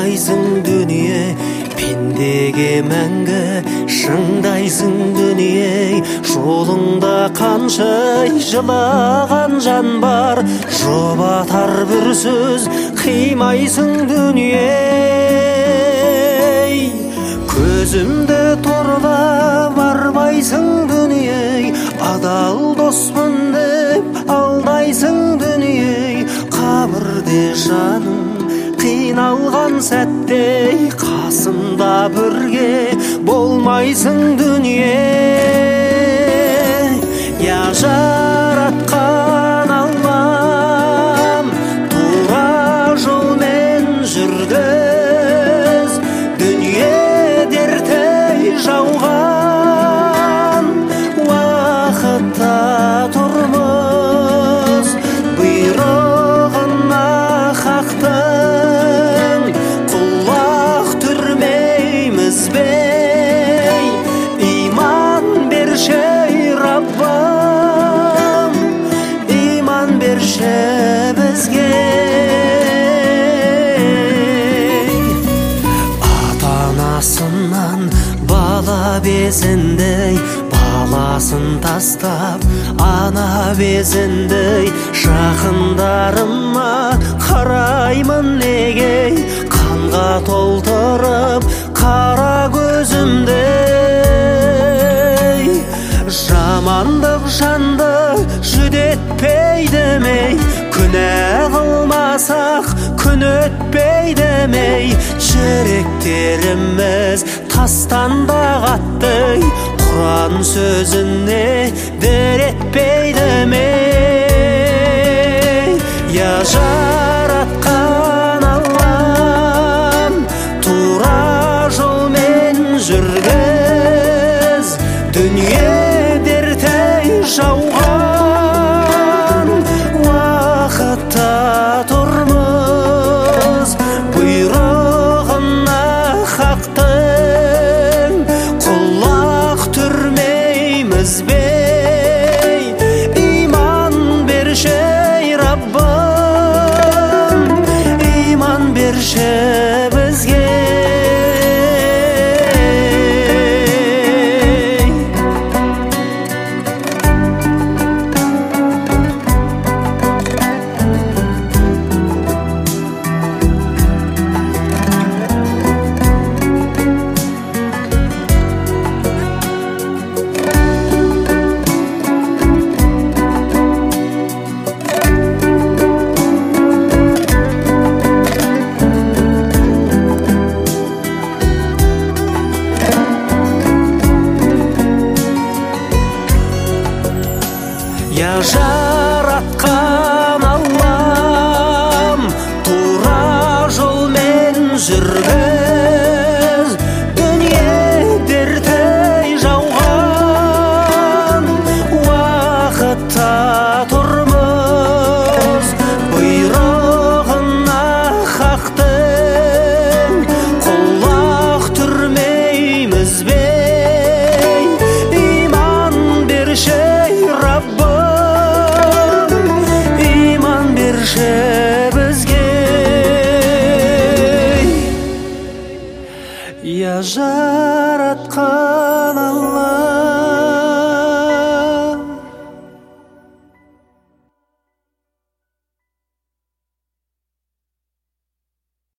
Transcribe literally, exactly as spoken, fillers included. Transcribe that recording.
қимайсың дүние, пендеге мәңгі шыңдайсың дүние. Жолыңда қанша жылаған жан бар, жұбатар бір сөз қимайсың дүние. Көзімді торлап бармайсың дүние, адал доспын деп алдайсың дүние. Қабірде жаным қиналған сәтте, қасымда бірге болмайсың дүние. Я жаратқан Аллам, тура жолмен жүргіз. Дүние дерттей жауған уақытта тұрмыз, бұйрығына хақтың құлақ түрмейміз бей. Иман берші Раббам, иман берші бізге. Ата-анасынан бала безіндей, баласын тастап ана безіндей. Жақындарыма қараймын неге, қанға толтырып қара көзімдей. Жамандық жанды жүдетпей демей, күнә қылмасақ күн өтпей демей. Жүректеріміз тастан да қатты, Құран сөзіне дір етпей демей. Я жаратқан Аллам, тура жолмен жүргіз. Дүние дерттей жауған уақытта тұрмыз, бұйрығына хақтың құлақ түрмейміз бей. Иман берші Раббам, иман берші бізге. Я жаратқан